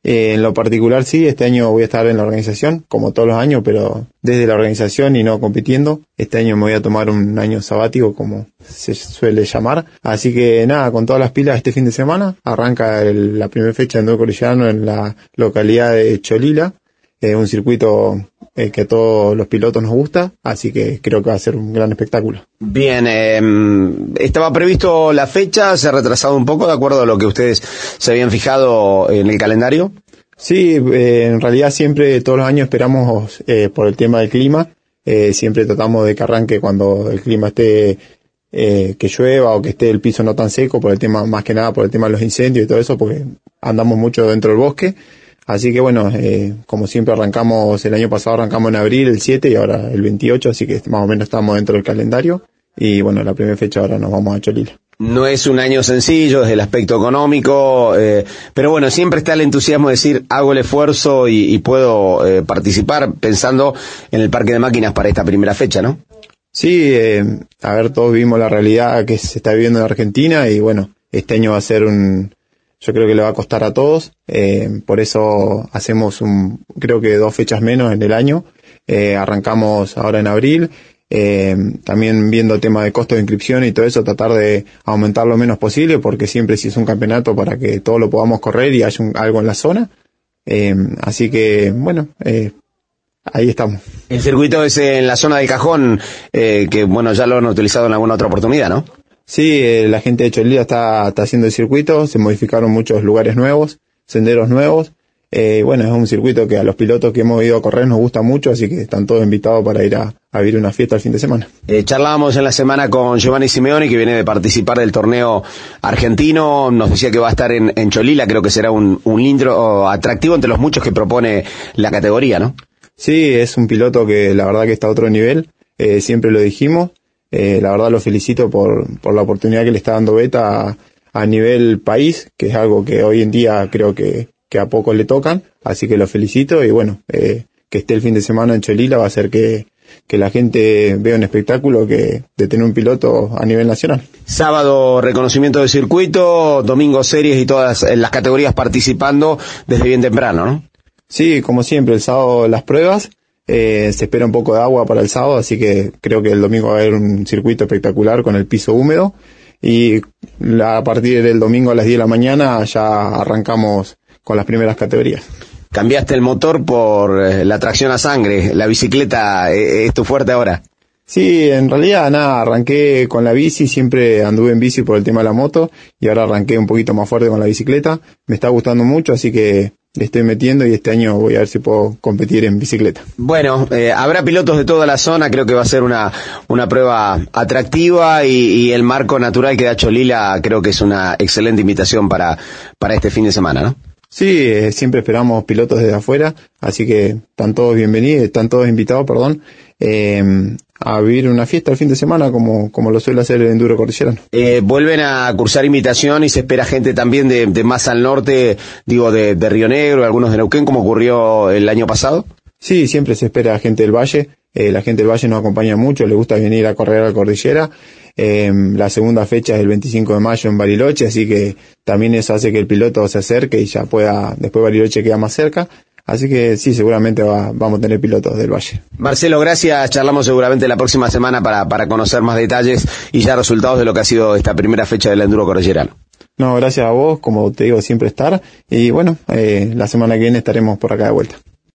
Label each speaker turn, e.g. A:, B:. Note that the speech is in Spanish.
A: En lo particular sí, este año voy a estar en la organización, como todos los años, pero desde la organización y no compitiendo. Este año me voy a tomar un año sabático, como se suele llamar. Así que nada, con todas las pilas este fin de semana. Arranca la primera fecha de enduro cordillerano en la localidad de Cholila. Un circuito que a todos los pilotos nos gusta, así que creo que va a ser un gran espectáculo.
B: Bien, estaba previsto la fecha, se ha retrasado un poco de acuerdo a lo que ustedes se habían fijado en el calendario.
A: Sí, en realidad siempre, todos los años esperamos por el tema del clima, siempre tratamos de que arranque cuando el clima esté, que llueva o que esté el piso no tan seco, por el tema, más que nada por el tema de los incendios y todo eso, porque andamos mucho dentro del bosque. Así que bueno, como siempre el año pasado arrancamos en abril, el 7 y ahora el 28, así que más o menos estamos dentro del calendario. Y bueno, la primera fecha ahora nos vamos a Cholila.
B: No es un año sencillo desde el aspecto económico, pero bueno, siempre está el entusiasmo de decir, hago el esfuerzo y puedo participar pensando en el parque de máquinas para esta primera fecha, ¿no?
A: Sí, a ver, todos vimos la realidad que se está viviendo en Argentina y bueno, este año va a ser yo creo que le va a costar a todos, por eso hacemos creo que 2 fechas menos en el año, arrancamos ahora en abril, también viendo tema de costo de inscripción y todo eso, tratar de aumentar lo menos posible, porque siempre si es un campeonato para que todos lo podamos correr y haya algo en la zona, así que bueno, ahí estamos.
B: El circuito es en la zona del Cajón, que bueno, ya lo han utilizado en alguna otra oportunidad, ¿no?
A: Sí, la gente de Cholila está haciendo el circuito, se modificaron muchos lugares nuevos, senderos nuevos. Bueno, es un circuito que a los pilotos que hemos ido a correr nos gusta mucho, así que están todos invitados para ir a vivir una fiesta el fin de semana.
B: Charlábamos en la semana con Giovanni Simeoni, que viene de participar del torneo argentino, nos decía que va a estar en Cholila, creo que será un lindo atractivo entre los muchos que propone la categoría, ¿no?
A: Sí, es un piloto que la verdad que está a otro nivel, siempre lo dijimos. La verdad lo felicito por la oportunidad que le está dando Beta a nivel país, que es algo que hoy en día creo que a pocos le tocan, así que lo felicito y bueno, que esté el fin de semana en Cholila va a hacer que la gente vea un espectáculo de tener un piloto a nivel nacional.
B: Sábado reconocimiento de circuito, domingo series y todas las categorías participando desde bien temprano, ¿no?
A: Sí, como siempre, el sábado las pruebas. Se espera un poco de agua para el sábado, así que creo que el domingo va a haber un circuito espectacular con el piso húmedo y a partir del domingo a las 10 de la mañana ya arrancamos con las primeras categorías.
B: Cambiaste el motor por la tracción a sangre, la bicicleta es tu fuerte ahora.
A: Sí, en realidad nada, arranqué con la bici, siempre anduve en bici por el tema de la moto y ahora arranqué un poquito más fuerte con la bicicleta, me está gustando mucho, así que le estoy metiendo y este año voy a ver si puedo competir en bicicleta.
B: Bueno, habrá pilotos de toda la zona, creo que va a ser una prueba atractiva y el marco natural que da Cholila creo que es una excelente invitación para este fin de semana, ¿no?
A: Sí, siempre esperamos pilotos desde afuera, así que están todos bienvenidos, están todos invitados, a vivir una fiesta el fin de semana como lo suele hacer el enduro cordillerano.
B: Vuelven a cursar invitación y se espera gente también de más al norte, digo de Río Negro, algunos de Neuquén, como ocurrió el año pasado.
A: Sí, siempre se espera gente del Valle, la gente del Valle nos acompaña mucho, le gusta venir a correr a la cordillera. La segunda fecha es el 25 de mayo en Bariloche, así que también eso hace que el piloto se acerque y ya después Bariloche queda más cerca. Así que sí, seguramente vamos a tener pilotos del Valle.
B: Marcelo, gracias. Charlamos seguramente la próxima semana para conocer más detalles y ya resultados de lo que ha sido esta primera fecha del enduro cordillerano.
A: No, gracias a vos, como te digo, siempre estar. Y bueno, la semana que viene estaremos por acá de vuelta.